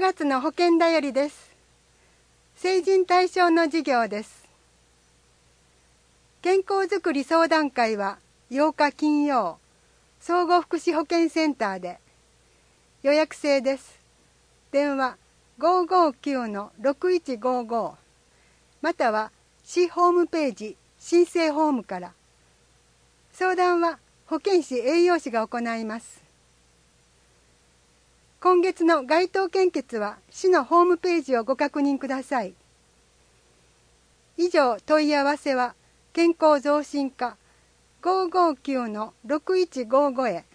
月の保健だよりです。成人対象の授業です。健康づくり相談会は8日金曜、総合福祉保健センターで予約制です。電話559-6155または市ホームページ申請ホームから。相談は保健師栄養士が行います。今月の該当献血は市のホームページをご確認ください。以上問い合わせは健康増進課559-6155へ。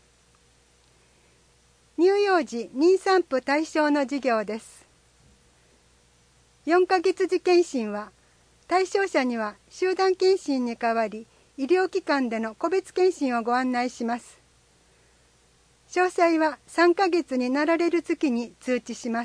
乳幼児妊産婦対象の授業です。4ヶ月時検診は対象者には集団検診に代わり医療機関での個別検診をご案内します。詳細は3ヶ月になられる月に通知します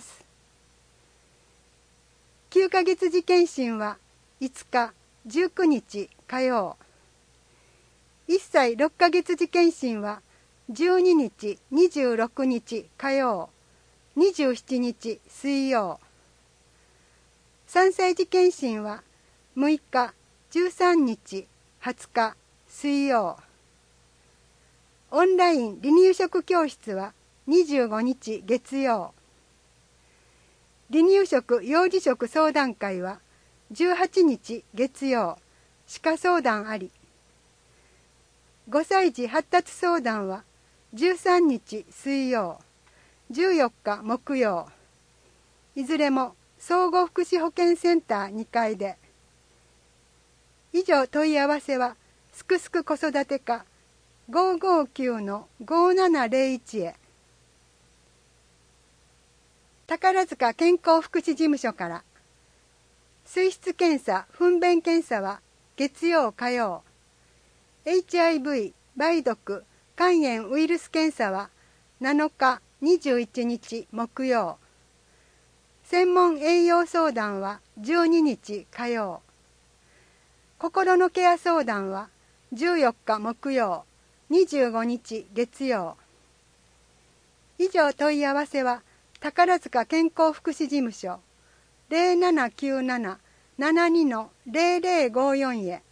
。9ヶ月時検診は5日、19日火曜。1歳6ヶ月時検診は12日、26日火曜、27日水曜。3歳児検診は6日、13日、20日水曜。オンライン離乳食教室は25日月曜。離乳食幼児食相談会は18日月曜、歯科相談あり。5歳児発達相談は13日水曜、14日木曜。いずれも総合福祉保健センター2階で。以上問い合わせはすくすく子育て課559-5701へ。宝塚健康福祉事務所から。水質検査、糞便検査は月曜火曜。HIV、梅毒、肝炎ウイルス検査は7日、21日木曜。専門栄養相談は12日火曜。心のケア相談は14日木曜、25日月曜。以上問い合わせは宝塚健康福祉事務所 0797-72-0054 へ。